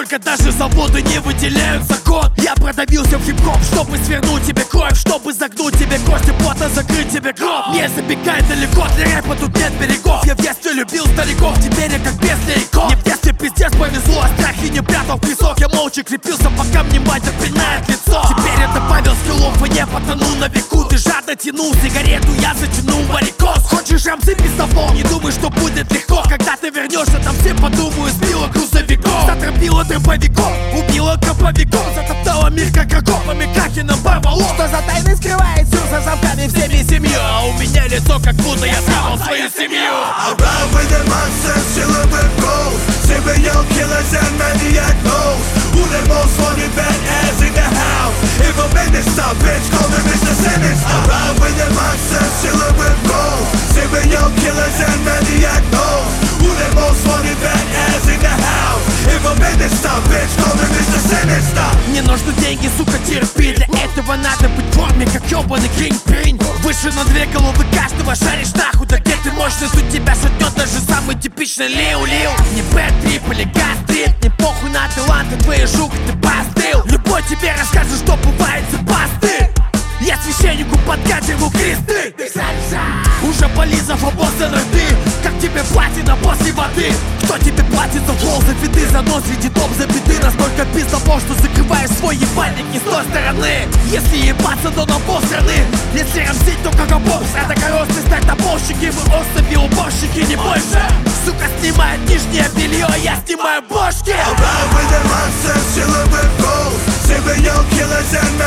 Только даже заводы не выделяют закон. Я продавился в хип-хоп, чтобы свернуть тебе кровь, чтобы загнуть тебе кости, плотно закрыть тебе гроб. Не забегай далеко, для рэпа тут нет берегов. Я в детстве любил стариков, теперь я как без стариков. Мне в детстве пиздец повезло, страхи не прятал в песок. Я молча крепился, пока мне мать отпинает лицо. Теперь это Павел Скилов, и не потону на веку. Ты жадно тянул сигарету, я затянул варикоз. Хочешь рамсы пистолом, не думай, что будет легко. Когда ты вернешься, там все подумают, сбила грузовиков. Затропила дробовиков, убила кроповиков. Затоптала мир как окопами, как и нам порвало. Что за тайны скрывает все за замками всеми семью? А у меня лицо, как будто я съебал свою семью. I ride with the monsters, chillin' with goals. Serial killers and maniac knows who the most wanted badass in the house. If I'm in this stuff, bitch, call me Mr. Sinister. I ride with the monsters, chillin' with goals. Serial killers and maniac knows who the most wanted badass in the house. If I'm in this stuff, bitch, call me Mr. Sinister. Мне нужны деньги, сука, терпи. Для этого надо быть в форме, как ёбаный кингпин. Выше на 2 головы каждого шаришь нахуй. Да где ты мощный, тут тебя шатнет даже самый типичный Лил-Лил. Не бэт-трип или гастрит, не похуй на таланты твои, жук, ты постыл. Любой тебе расскажет, что бывает за посты. Я священнику подкачиваю кресты. Уже полизав обоссанный ты, как тебе платина после воды. Кто тебе платит за флоу, за фиты, за нос, ведь топ, за беды. Настолько пиздобол, что закрываешь свой ебальник не с той стороны. Если ебаться, то на полстраны. Если рамсить, то как обоз. Это коросты, стартапольщики, вы особи уборщики, не больше. Сука снимает нижнее белье, а я снимаю бошки. I ride with the monsters, chillin' with goals. Serial killers and